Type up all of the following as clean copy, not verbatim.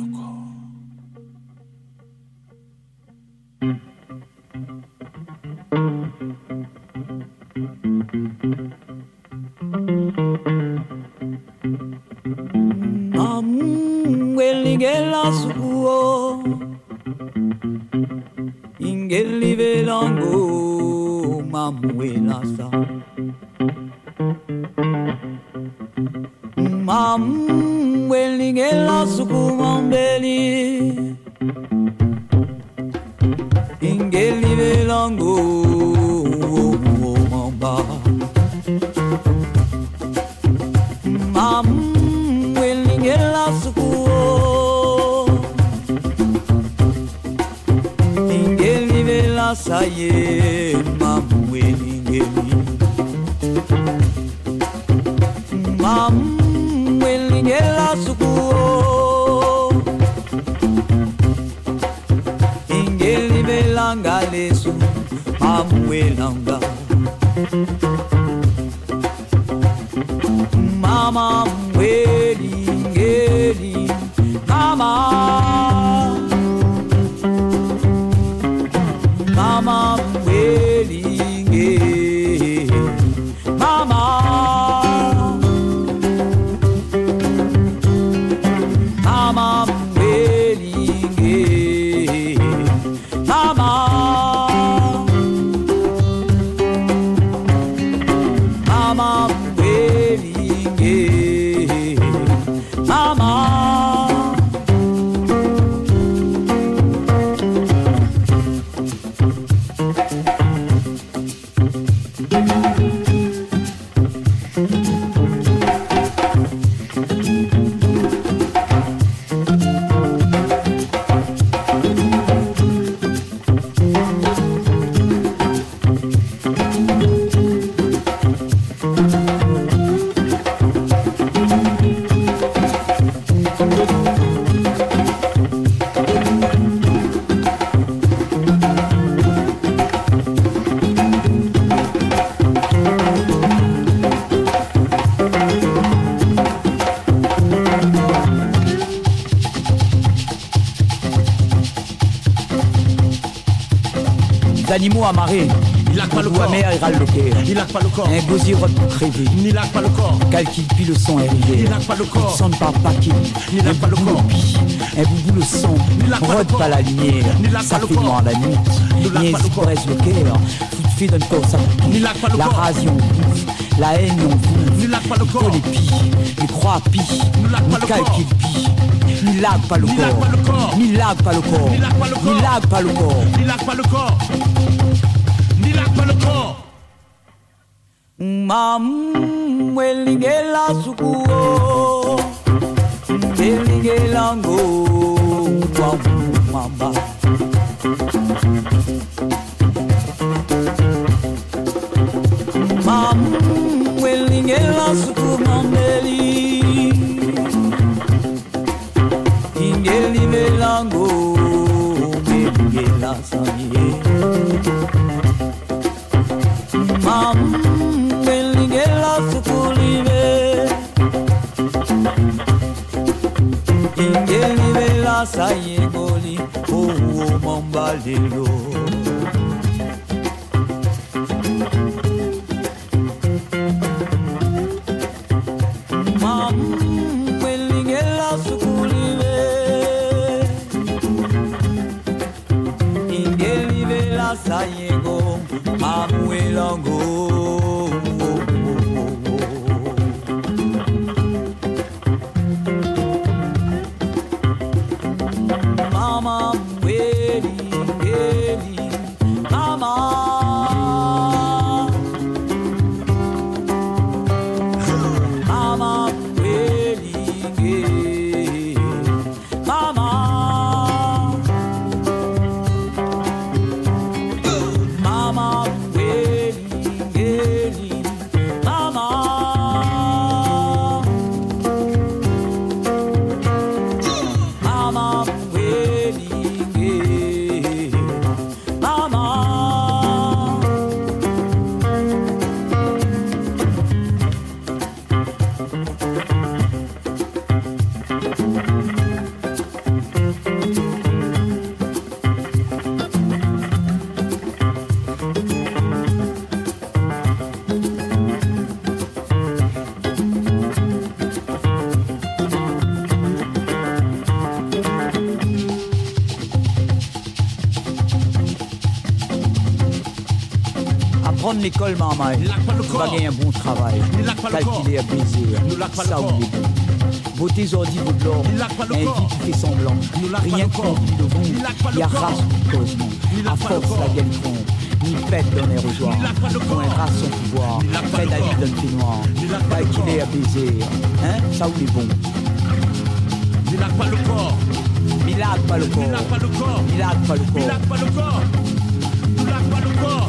Ingela suo Ingeli velango mamuela sa Ingela suo mambeli Ingeli velango mamba Ingela suo Saye mamweni ngeli mamweni ngela sukuo ingeli belanga lesu mamwelanga mama mweli ngeli mama Mama welinge Mama Mama welinge Mama Mama welinge Mama animaux amarrés. Il lâche pas le corps. Mère, il râle le cœur. Il lâche pas le corps. Un gosier rote pour crever. Il lâche pas le corps. Calcul puis le son est arrivé. Il lâche pas le corps. Sonne par paquet. Il lâche pas le corps. Un boubou le son. Il lâche pas le Rôde corps. pas la lumière. Il lâche Ça pas le fait corps. noir la nuit. Il lâche Niaise pas le qui corps. caresse le cœur. Fout de fait donne corps ça. Il lâche pas le La corps. rage on bouffe. La haine on bouffe. Il lâche pas le corps. Les pis. Les croix pis. Il lâche pas le corps. Calcul pis. Ni lag pas le Il lâche corps. pas le corps. Ni lag pas le corps. Il lâche pas le corps. Ni lag pas le corps. Il lâche pas le corps. Il lâche pas le corps. Mam weligela sukuo weligela ngo wa mamba Mam weligela suku mandeli ingeli velango weligela sanye Mam Beligela sukulive Ingelive la sayegoli Oh mambalelo Mam Beligela sukulive Ingelive la sayego Mamuelango Mama, Eli, Mama. Mama, Eli, Mama. Mama, Eli, Mama. Mama, Apprendre l'école, maman, Il lâche pas le va corps. gagner un bon travail. Il lâche pas le corps. Calculer à baiser. Il lâche pas le Ça, corps. oui, beauté ordi vaut de l'or. Il lâche pas le Un corps. vie qui fait semblant. Il lâche pas Rien le que corps. contre le vent. Il lâche pas le Il y a corps. race ou cosmo. Il À lâche pas le force, corps. la gueule trompe. Ni pète dans les rosoirs. Il lâche pas le corps. Point race son pouvoir. Il lâche pas Fait le David corps. dans le peignoir. Il lâche pas le Calculer corps. à baiser. Hein? Ça, oui, bon. Il lâche pas le corps. Il lâche pas le Il corps. lâche pas le corps. Il lâche pas le Il corps. lâche pas le corps. Il lâche pas le corps.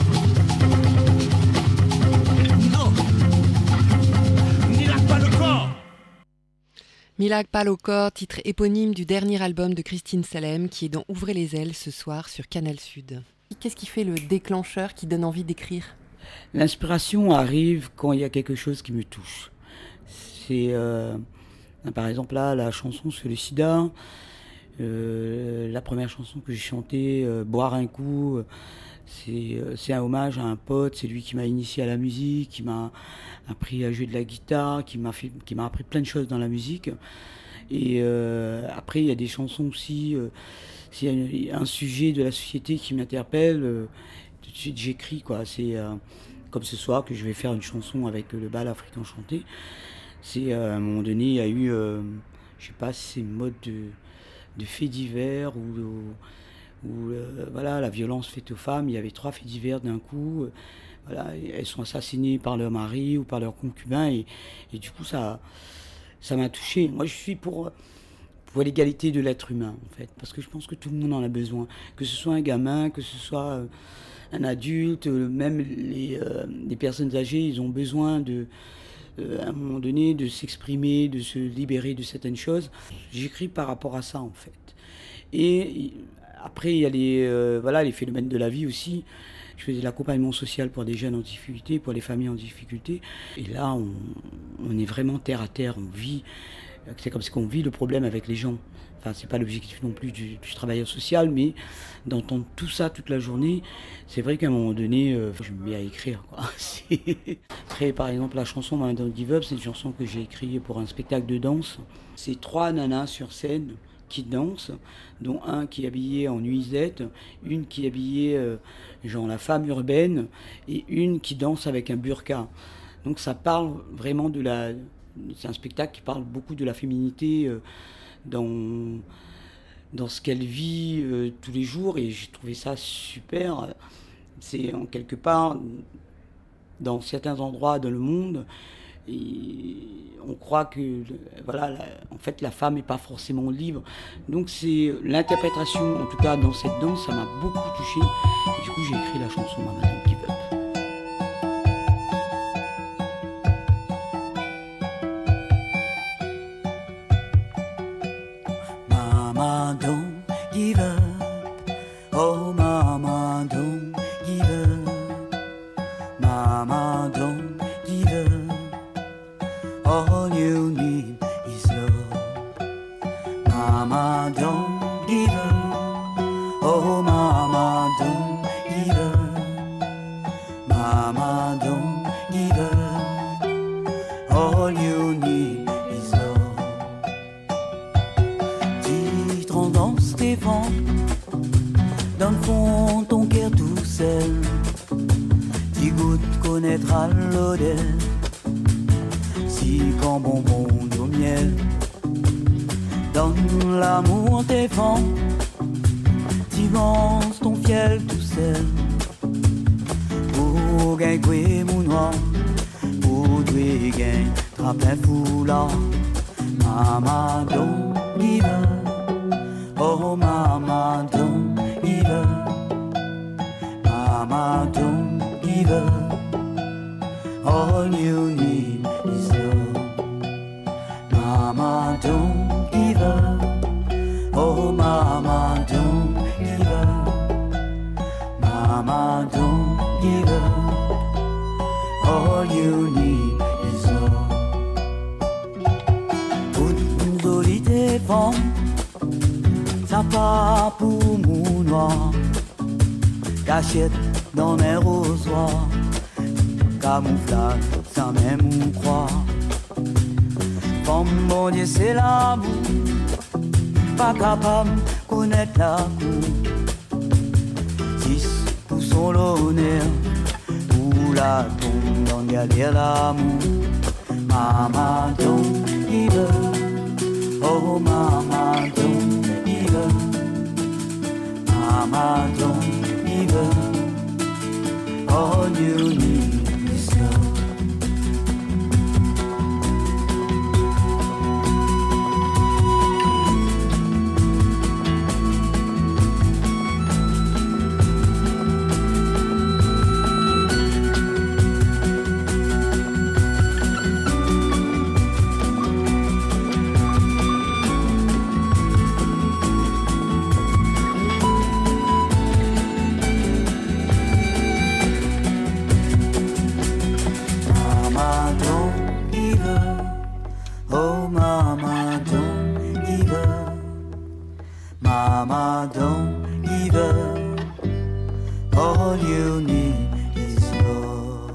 Non. Il lâche pas le corps. Milag Palocor, titre éponyme du dernier album de Christine Salem qui est dans Ouvrez les ailes ce soir sur Canal Sud. Qu'est-ce qui fait le déclencheur qui donne envie d'écrire ? L'inspiration arrive quand il y a quelque chose qui me touche. C'est par exemple là la chanson sur le sida, la première chanson que j'ai chantée, Boire un coup, c'est un hommage à un pote, c'est lui qui m'a initié à la musique, qui m'a appris à jouer de la guitare, qui m'a appris plein de choses dans la musique. Et après il y a des chansons aussi, s'il y a un sujet de la société qui m'interpelle, tout de suite j'écris quoi. C'est comme ce soir que je vais faire une chanson avec le bal africain chanté. C'est à un moment donné il y a eu, je sais pas si c'est une mode de faits divers ou voilà, la violence faite aux femmes. Il y avait 3 faits divers d'un coup. Voilà, elles sont assassinées par leur mari ou par leur concubin et du coup ça m'a touché. Moi je suis pour l'égalité de l'être humain en fait, parce que je pense que tout le monde en a besoin, que ce soit un gamin, que ce soit un adulte, même les personnes âgées, ils ont besoin à un moment donné de s'exprimer, de se libérer de certaines choses. J'écris par rapport à ça en fait. Et après il y a les phénomènes de la vie aussi. Je faisais l'accompagnement social pour des jeunes en difficulté, pour les familles en difficulté. Et là, on est vraiment terre à terre, on vit C'est comme ça qu'on vit le problème avec les gens. Enfin, c'est pas l'objectif non plus du travailleur social, mais d'entendre tout ça toute la journée, c'est vrai qu'à un moment donné, je me mets à écrire, quoi. Après, par exemple, la chanson Mama Don't Give Up, c'est une chanson que j'ai écrite pour un spectacle de danse. C'est 3 nanas sur scène qui dansent, dont un qui est habillé en nuisette, une qui est habillée genre la femme urbaine, et une qui danse avec un burqa. Donc ça parle vraiment c'est un spectacle qui parle beaucoup de la féminité dans ce qu'elle vit tous les jours, et j'ai trouvé ça super. C'est en quelque part, dans certains endroits dans le monde, et on croit que voilà, en fait la femme n'est pas forcément libre. Donc c'est l'interprétation, en tout cas dans cette danse, ça m'a beaucoup touché. Et du coup j'ai écrit la chanson Mama Don't Give Up. Mama, don't give up. Oh, mama, don't give up. Mama, don't give up. All you need is love. Mama, don't give up. Oh, mama, don't give up. Mama, don't give up. All you need is love. Titre dans Stéphane, dans le fond ton cœur tout seul, qui goûte connaîtra l'odeur, si quand bonbon de miel, donne l'amour tes fans, tu lances ton fiel tout seul, pour gagner mon noir, pour gagner trappe un foulard. Mama don't give up. Oh, mama, don't give up. Mama, don't give up. All you need is love. Mama, don't give up. Oh, mama, don't give up. Mama, don't give up. All you need is love. Une jolie femme, ça part pour mon noir, cachette dans mes rosoirs, camouflage sans même on croire. Femme, mon Dieu, c'est l'amour, pas capable de connaître la cour. 6 pour son l'honneur, pour la tombe dans galère l'amour. Mama, don't give up. Oh, mama, don't give up. Mama, don't give up. All you need is love. Mama, don't give up. All you need is love.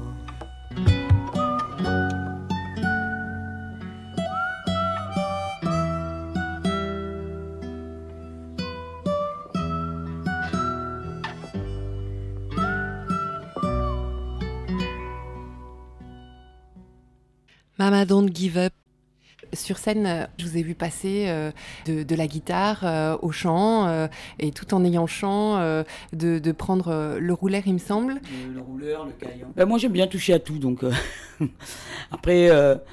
Mama Don't Give Up. Sur scène, je vous ai vu passer de la guitare au chant, et tout en ayant le chant, de prendre le roulaire, il me semble. Le rouleur, le caillon. Moi, j'aime bien toucher à tout, donc après,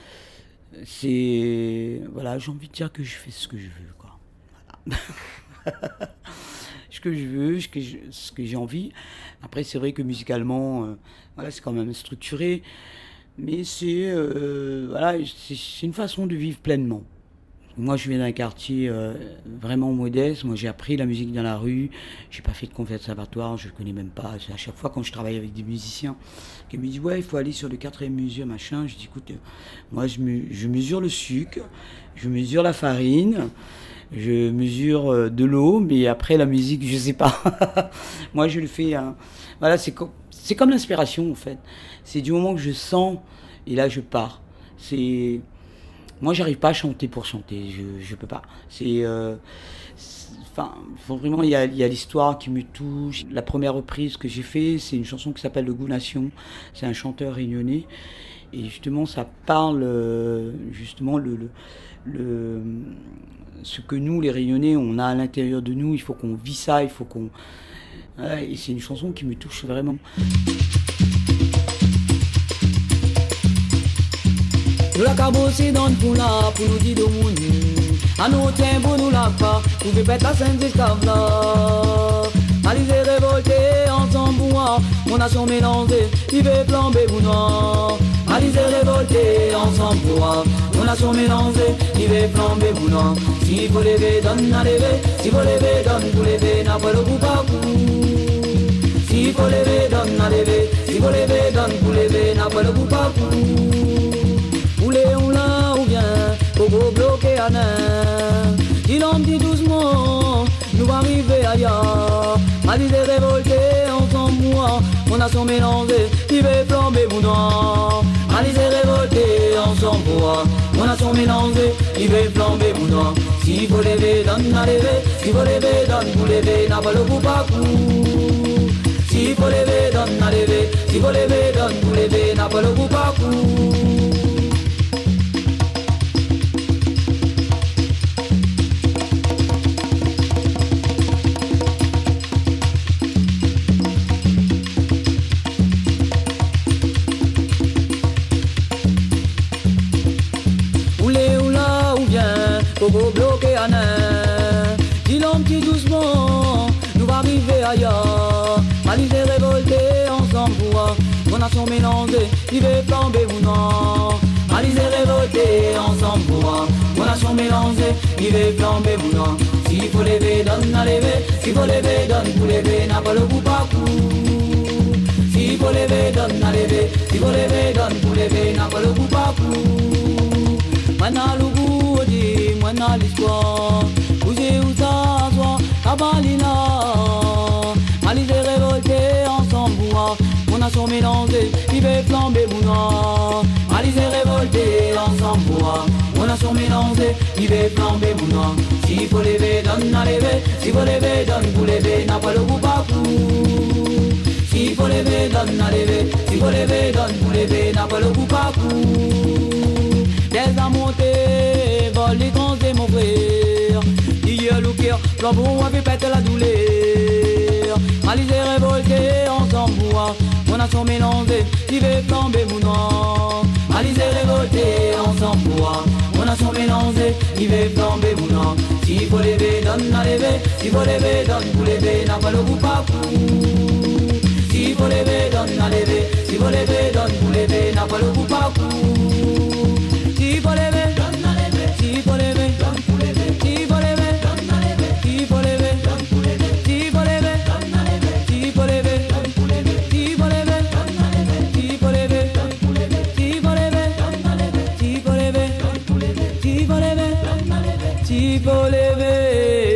c'est voilà, j'ai envie de dire que je fais ce que je veux, quoi. Voilà. Ce que je veux, ce que j'ai envie. Après, c'est vrai que musicalement, voilà, c'est quand même structuré. Mais c'est voilà, c'est une façon de vivre pleinement. Moi, je viens d'un quartier vraiment modeste. Moi, j'ai appris la musique dans la rue. J'ai pas fait de conservatoire, je ne connais même pas. À chaque fois, quand je travaille avec des musiciens, qui me disent ouais, il faut aller sur le 4e mesure, machin. Je dis écoute, moi, je mesure le sucre, je mesure la farine, je mesure de l'eau, mais après la musique, je sais pas. Moi, je le fais. Voilà, c'est comme l'inspiration en fait. C'est du moment que je sens et là, je pars. Moi, j'arrive pas à chanter pour chanter, je peux pas. Enfin, vraiment, il y a l'histoire qui me touche. La première reprise que j'ai fait, c'est une chanson qui s'appelle Le Goût Nation. C'est un chanteur réunionnais. Et justement, ça parle, justement, ce que nous, les Réunionnais, on a à l'intérieur de nous. Il faut qu'on vit ça, il faut qu'on... Ouais, et c'est une chanson qui me touche vraiment. Nous la cabosser dans le poula pour nous dire de monde. À nous tiens pour nous la pas, pour faire pète la scène esclave là. Alizé révolté, ensemble pour moi, mon nation mélangée, il veut flamber pour nous. Alizé révolté, ensemble pour moi, mon nation mélangée, il veut flamber pour nous. S'il faut lever, donne à lever, s'il faut lever, donne pour lever, n'a pas le coup pas coup. S'il faut lever, donne à lever, s'il faut lever, donne pour lever, n'a pas le coup pas coup. On là ou bien, Coco bloqué à nain. Il en dit doucement, nous va arriver ailleurs. Alizé révolté, ensemble moi, mon nation mélangée, il veut flamber mon nom. Alizé révolté, ensemble moi, mon nation mélangée, il veut flamber mon nom. S'il faut lever, donne à lever, s'il faut lever, donne pour lever, n'a pas le coup pas coup. S'il faut lever, donne à lever, s'il faut lever, donne pour lever, n'a pas le coup pas coup. Coco bloqué à nain. Dis l'homme qui doucement, nous va arriver ailleurs. Alizé révolté, ensemble pour mon nation mélangée, il veut flamber mon nom. Alizé révolté, ensemble pour mon nation mélangée, il veut flamber mon nom. S'il faut lever, donne à lever, s'il faut lever, donne pour lever, n'a pas le coup pas coup. S'il faut lever, donne à lever, s'il faut lever, donne pour lever, n'a pas le coup pas coup. Mana le goût, mana l'histoire, où j'ai où ça soit, Kabalina. Alizé révolté, ensemble moi, mon nation mélangée, il veut flamber mon nom. Alizé révolté, ensemble moi, mon nation mélangée, il veut flamber mon nom. S'il faut lever, donne à lever, s'il faut lever, donne pour lever, n'a pas le goût pas coup. S'il faut lever, donne à lever, s'il faut lever, donne pour lever, n'a pas le goût pas coup. Des à monter, vol les grands et mon frère. Hier le cœur, flambeau avait pété la douleur. Alizé révolté, ensemble moi, mon nation mélangée, il veut flamber mon nom. Alizé révolté, ensemble moi, mon nation mélangée, il veut flamber mon nom. S'il faut lever, donne à lever, s'il faut lever, donne pour lever, n'a pas le goût pas coup. S'il faut lever, donne à lever, s'il faut lever, donne pour lever, n'a pas le goût pas coup. S'il faut lever, donne à lever, s'il faut lever, donne pour lever, s'il faut lever, donne à lever, s'il faut lever, donne pour lever, s'il faut lever, donne à lever, s'il faut lever, donne pour lever, s'il faut lever, donne à lever, s'il faut lever, donne pour lever, s'il faut lever, donne à lever, s'il faut lever, donne pour lever, s'il faut lever, donne à lever, s'il faut lever.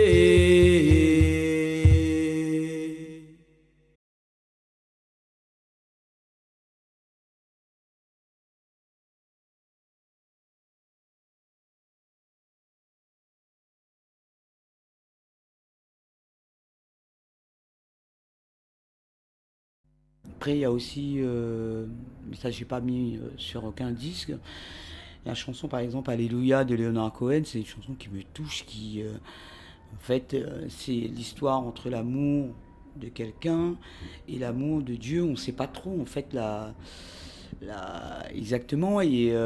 Après, il y a aussi, mais ça j'ai pas mis sur aucun disque, la chanson par exemple Alléluia de Leonard Cohen, c'est une chanson qui me touche, en fait, c'est l'histoire entre l'amour de quelqu'un et l'amour de Dieu. On ne sait pas trop en fait exactement,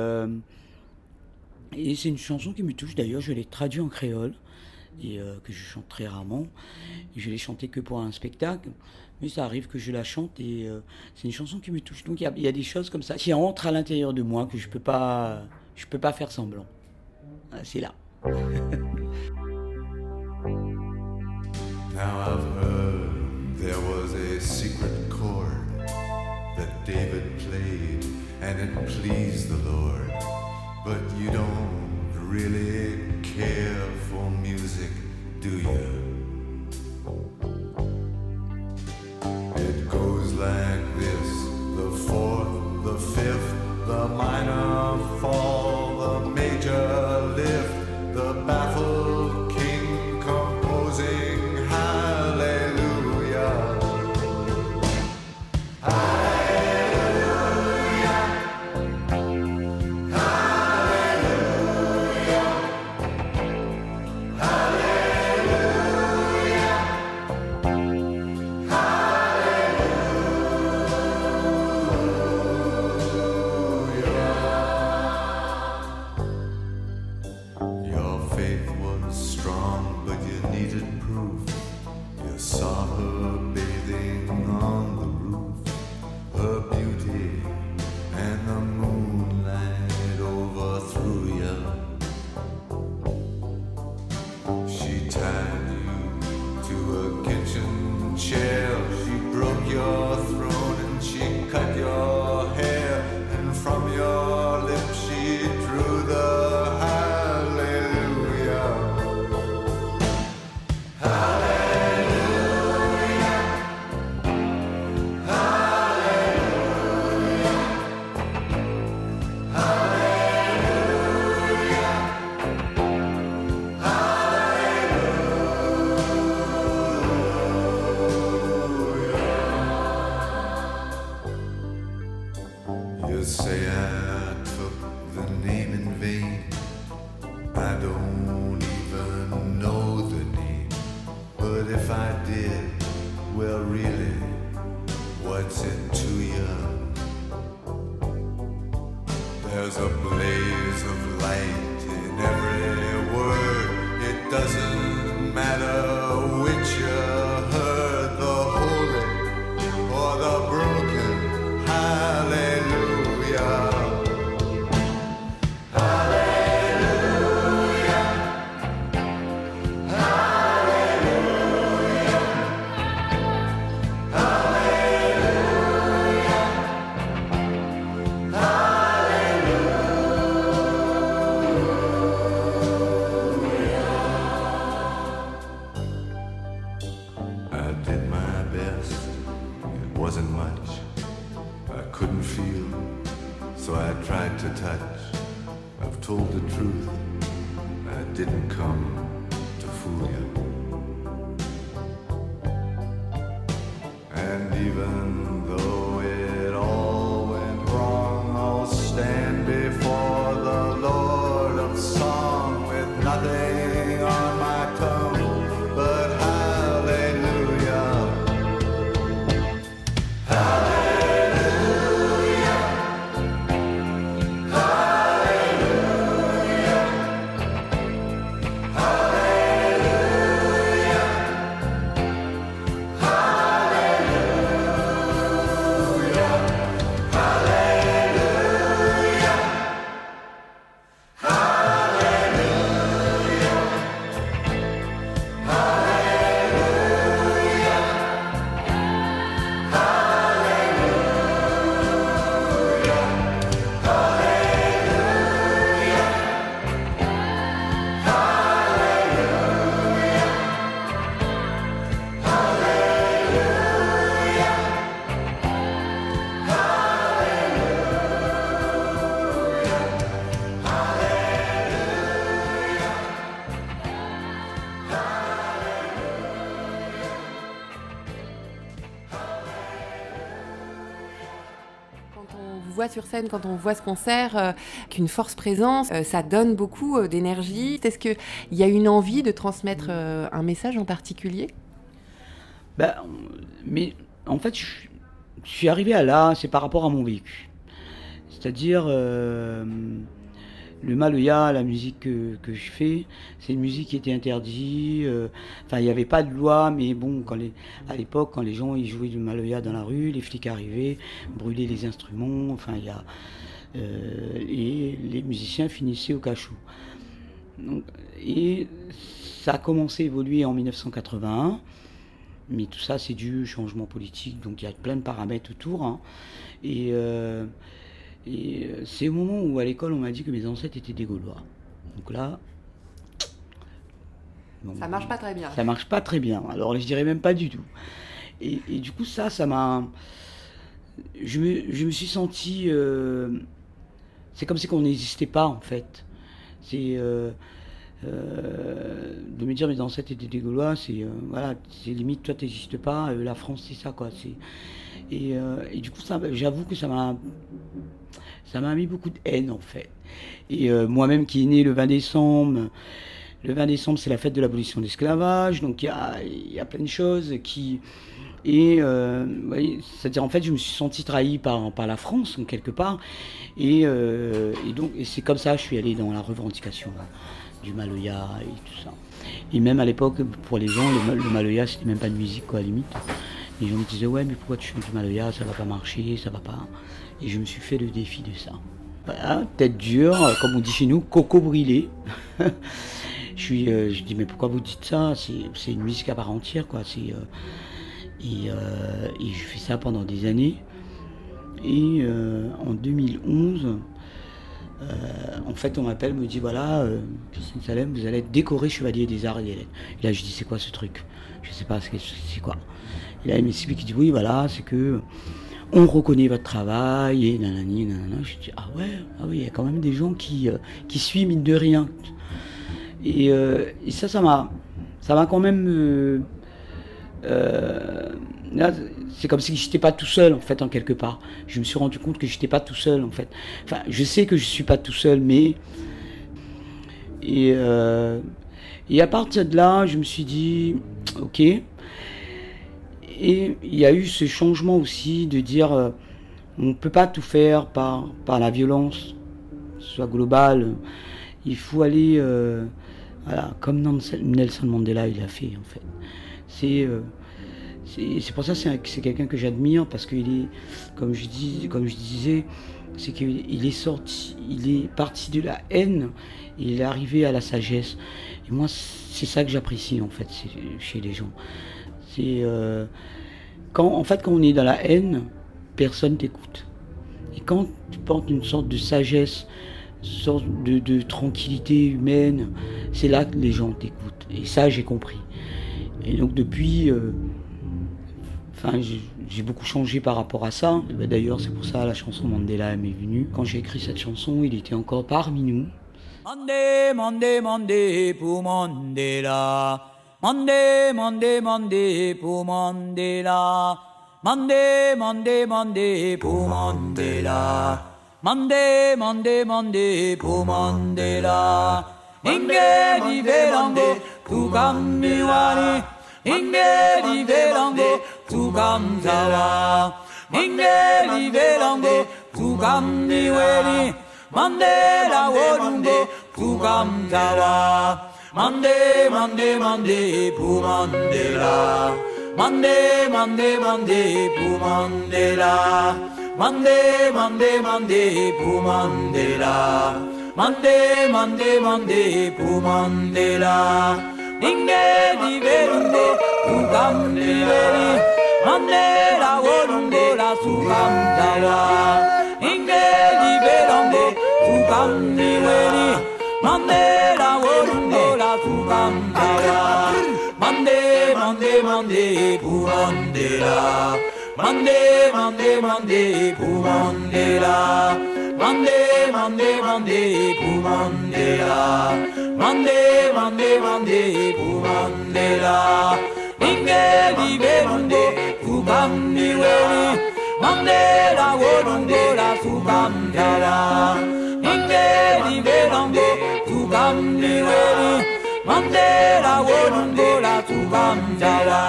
et c'est une chanson qui me touche. D'ailleurs, je l'ai traduite en créole et que je chante très rarement. Et je l'ai chantée que pour un spectacle. Mais ça arrive que je la chante et c'est une chanson qui me touche. Donc il y a des choses comme ça qui entrent à l'intérieur de moi que je peux pas faire semblant. C'est là. Now I've heard there was a secret chord that David played and it pleased the Lord. But you don't really care for music, do you? It goes like this: the fourth, the fifth, the minor fall, the major lift, the baffled king composing hallelujah. Hallelujah. Hallelujah. Your faith was strong, but you needed proof. You saw her bathing on the roof, her beauty and the moonlight overthrew you. She tied you to a kitchen chair, she broke your throne and she cut your hair, and from your lips she drew the hallelujah. Hallelujah. Hallelujah. You say I took the name in vain. I don't even know the name. But if I did, well really, what's it to you? There's a blaze of light in every word. It doesn't matter which you heard, the holy or the broken. Hallelujah. Hallelujah. Hallelujah. Hallelujah. I did my best. It wasn't much. I couldn't feel, so I tried to touch. I've told the truth. I didn't come to fool you. And even though it all went wrong, I'll stand before the Lord of Song with nothing on my tongue but hallelujah. Hallelujah. Hallelujah. Hallelujah. voit sur scène, quand on voit ce concert, qu'une force présence, ça donne beaucoup d'énergie. Est-ce qu'il y a une envie de transmettre un message en particulier ? Mais en fait, je suis arrivé à là, c'est par rapport à mon vécu. C'est-à-dire, le maloya, la musique que je fais, c'est une musique qui était interdite. Enfin, il n'y avait pas de loi, mais bon, à l'époque, quand les gens ils jouaient du maloya dans la rue, les flics arrivaient, brûlaient les instruments, enfin, et les musiciens finissaient au cachot. Donc, et ça a commencé à évoluer en 1981, mais tout ça c'est dû au changement politique, donc il y a plein de paramètres autour. Hein. Et c'est au moment où à l'école on m'a dit que mes ancêtres étaient des Gaulois. Donc là... Bon, ça marche pas très bien. Ça marche pas très bien, alors je dirais même pas du tout. Et du coup ça m'a... Je me suis senti... c'est comme si on n'existait pas en fait. C'est... de me dire mes ancêtres étaient des Gaulois, c'est voilà, c'est limite toi t'existes pas, la France c'est ça quoi. Et du coup j'avoue que ça m'a mis beaucoup de haine en fait. Et moi-même qui est né le 20 décembre, c'est la fête de l'abolition de l'esclavage, donc il y a plein de choses qui... Et c'est-à-dire en fait je me suis senti trahi par la France quelque part, et donc c'est comme ça que je suis allé dans la revendication du Maloya et tout ça. Et même à l'époque, pour les gens, le Maloya c'était même pas de musique quoi, à la limite. Les gens me disaient ouais mais pourquoi tu chantes du Maloya, ça va pas marcher, ça va pas. Et je me suis fait le défi de ça. Voilà, tête dure, comme on dit chez nous, coco brûlé. Je dis mais pourquoi vous dites ça, c'est une musique à part entière quoi. Et je fais ça pendant des années. Et en 2011, en fait, on m'appelle, me dit voilà, Christine Salem, vous allez être décoré chevalier des arts et des lettres. Et là, je dis c'est quoi ce truc? Je sais pas, c'est quoi? Et là, il m'explique, il dit oui, voilà, c'est que on reconnaît votre travail et nanani, nanana. Je dis ah oui, il y a quand même des gens qui suivent mine de rien. Et ça m'a quand même. Là, c'est comme si j'étais pas tout seul en fait en quelque part. Je me suis rendu compte que j'étais pas tout seul en fait. Enfin, je sais que je suis pas tout seul, mais et à partir de là, je me suis dit ok. Et il y a eu ce changement aussi de dire on peut pas tout faire par la violence, soit globale. Il faut aller voilà, comme Nelson Mandela il a fait en fait. C'est pour ça que c'est quelqu'un que j'admire parce qu'il est, comme je disais, c'est qu'il est sorti, il est parti de la haine et il est arrivé à la sagesse. Et moi, c'est ça que j'apprécie en fait chez les gens. C'est quand on est dans la haine, personne t'écoute. Et quand tu portes une sorte de sagesse, une sorte de tranquillité humaine, c'est là que les gens t'écoutent. Et ça, j'ai compris. Et donc depuis, j'ai beaucoup changé par rapport à ça. D'ailleurs, c'est pour ça la chanson Mandela m'est venue. Quand j'ai écrit cette chanson, il était encore parmi nous. Mandé, mandé, mandé pour Mandela. Mandé, mandé, mandé pour Mandela. Mandé, mandé, mandé pour Mandela. Mandé, mandé, mandé pour Mandela. Inge di velango, tu kammiwani. Inge di velango, tu kamzawa. Inge di velango, tu kamniweni. Mandela wolungo, tu kamzawa. Mandé, mandé, mandé pour Mandela. Mandé, mandé, mandé pour Mandela. Mandé, mandé, mandé pour Mandela. Mandé, mandé, mandé pour Mandela. Inge di verungo, tu kamniweni. Mandela wolungo la su kamzawa. Inge di verungo, tu kamniweni. Mandela wolungo la su kamzawa. Mandé, mandé, mandé pour Mandela. Mandé, mandé, mandé pour Mandela. Mandé, mandé, mandé pour Mandela. Mandé, mandé, mandé pour Mandela. Inge di verungo, tu kamniweni. Mandela wolungo la su kamzawa. Inge di verungo, tu kamniweni. Mandela wolungo la su kamzawa.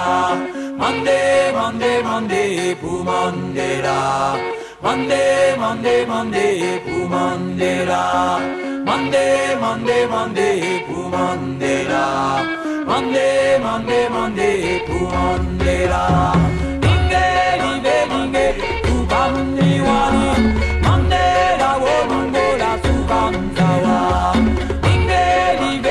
Mandé, mandé, mandé pour Mandela. Mandé, mandé, mandé pour Mandela. Mandé, mandé, mandé pour Mandela. Mandé, mandé, mandé pour Mandela. Inge di velinge, tu kamniwani. Mandela wolungo la su kamzawa. Inge di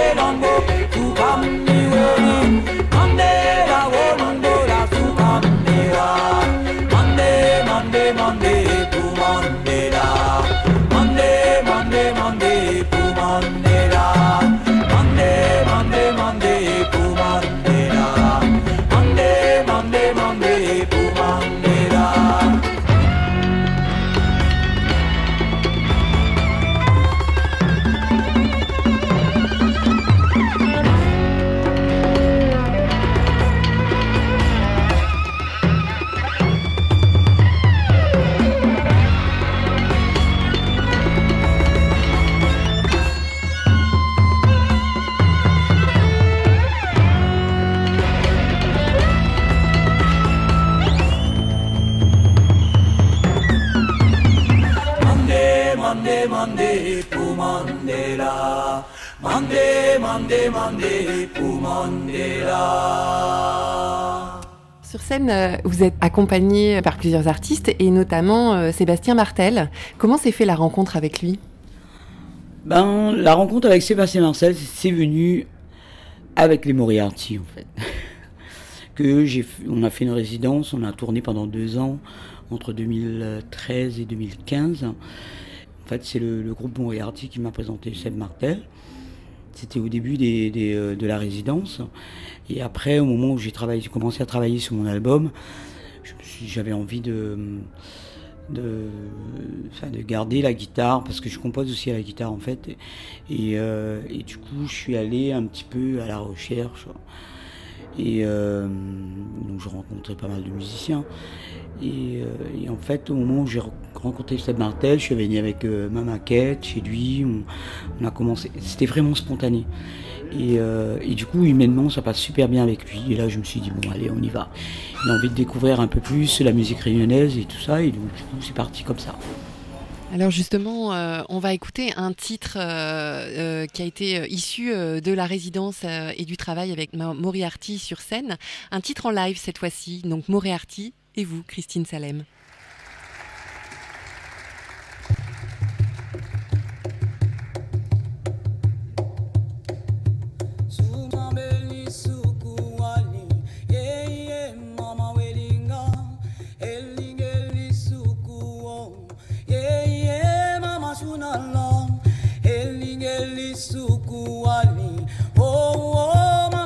Mandé pour Mandela. Mandé pour Mandela. Sur scène, vous êtes accompagné par plusieurs artistes et notamment Sébastien Martel. Comment s'est fait la rencontre avec lui ? La rencontre avec Sébastien Martel, c'est venu avec les Moriarty en fait. On a fait une résidence, on a tourné pendant 2 ans, entre 2013 et 2015. En fait, c'est le groupe Moriarty qui m'a présenté Seb Martel. C'était au début de la résidence. Et après, au moment où j'ai commencé à travailler sur mon album, j'avais envie de garder la guitare, parce que je compose aussi à la guitare en fait. Et du coup, je suis allé un petit peu à la recherche. Et donc je rencontrais pas mal de musiciens. Et en fait, au moment où j'ai rencontré Seb Martel, je suis venu avec ma maquette chez lui. On a commencé, c'était vraiment spontané. Et du coup, humainement, ça passe super bien avec lui. Et là, je me suis dit, bon, allez, on y va. Il a envie de découvrir un peu plus la musique réunionnaise et tout ça. Et donc, du coup, c'est parti comme ça. Alors justement, on va écouter un titre qui a été issu de la résidence et du travail avec Moriarty sur scène. Un titre en live cette fois-ci, donc Moriarty et vous, Christine Salem.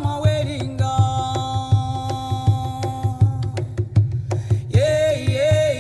Yeah, yeah.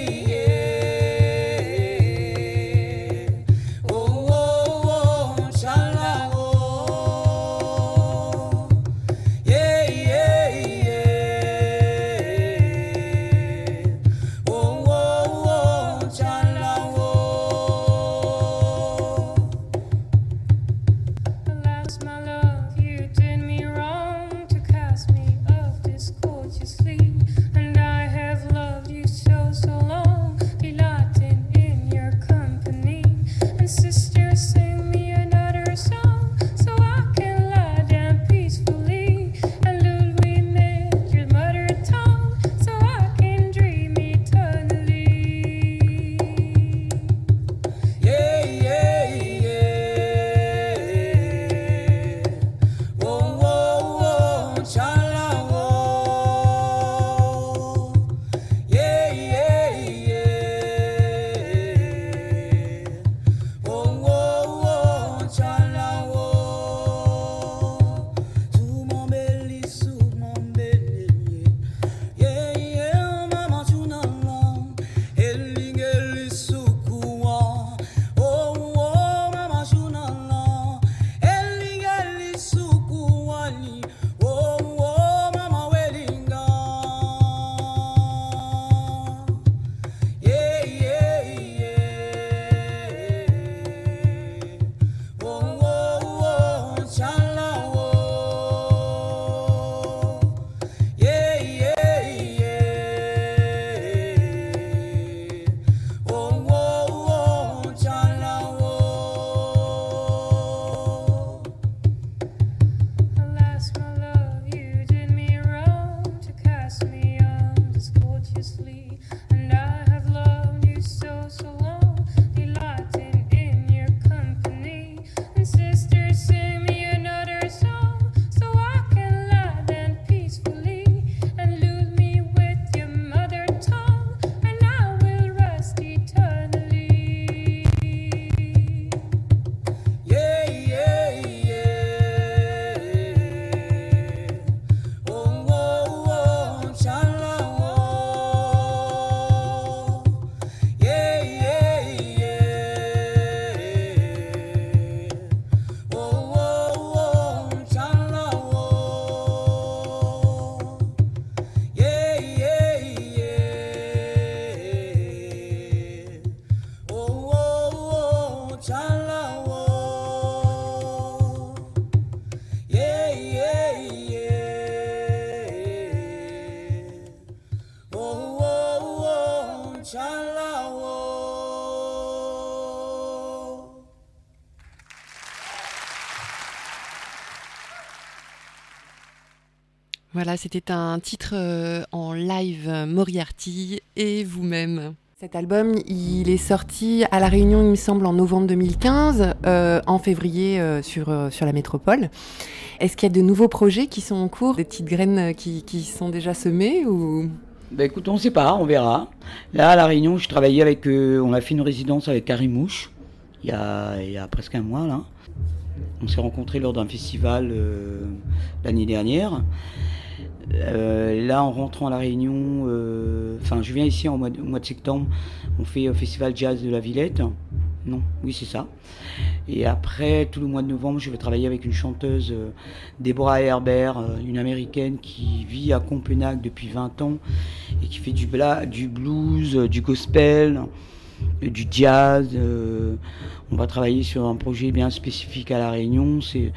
Voilà, c'était un titre en live Moriarty et vous-même. Cet album, il est sorti à La Réunion, il me semble, en novembre 2015, en février sur la métropole. Est-ce qu'il y a de nouveaux projets qui sont en cours, des petites graines qui sont déjà semées ou... Écoute, on ne sait pas, on verra. Là, à La Réunion, je travaillais avec... on a fait une résidence avec Karimouche, il y a presque un mois, là. On s'est rencontrés lors d'un festival l'année dernière. Là, en rentrant à La Réunion, je viens ici au mois de septembre, on fait au Festival Jazz de la Villette. Non, oui, c'est ça. Et après, tout le mois de novembre, je vais travailler avec une chanteuse, Deborah Herbert, une américaine qui vit à Copenhague depuis 20 ans et qui fait du blues, du gospel, du jazz. On va travailler sur un projet bien spécifique à La Réunion.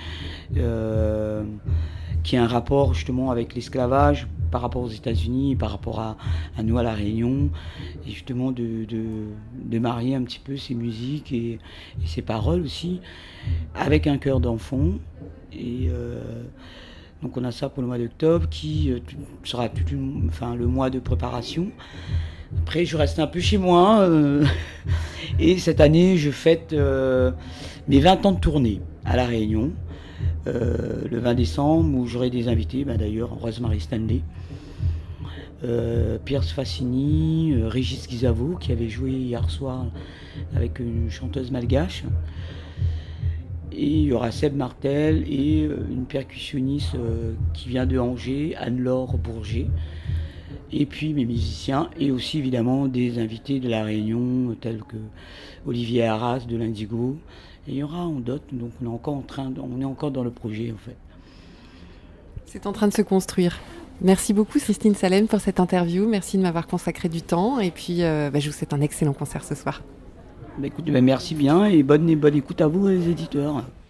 Qui a un rapport justement avec l'esclavage par rapport aux États-Unis et par rapport à nous à La Réunion, et justement de marier un petit peu ses musiques et ses paroles aussi avec un cœur d'enfant. Et donc on a ça pour le mois d'octobre qui sera le mois de préparation. Après je reste un peu chez moi et cette année je fête mes 20 ans de tournée à La Réunion. Le 20 décembre, où j'aurai des invités, d'ailleurs Rosemary Stanley, Pierce Fassini, Régis Guizavo, qui avait joué hier soir avec une chanteuse malgache. Et il y aura Seb Martel et une percussionniste qui vient de Angers, Anne-Laure Bourget. Et puis mes musiciens, et aussi évidemment des invités de La Réunion, tels que Olivier Arras de l'Indigo. Et il y aura en dot, donc on est encore dans le projet en fait. C'est en train de se construire. Merci beaucoup Christine Salem pour cette interview. Merci de m'avoir consacré du temps. Et puis je vous souhaite un excellent concert ce soir. Écoute, merci bien et bonne écoute à vous les éditeurs.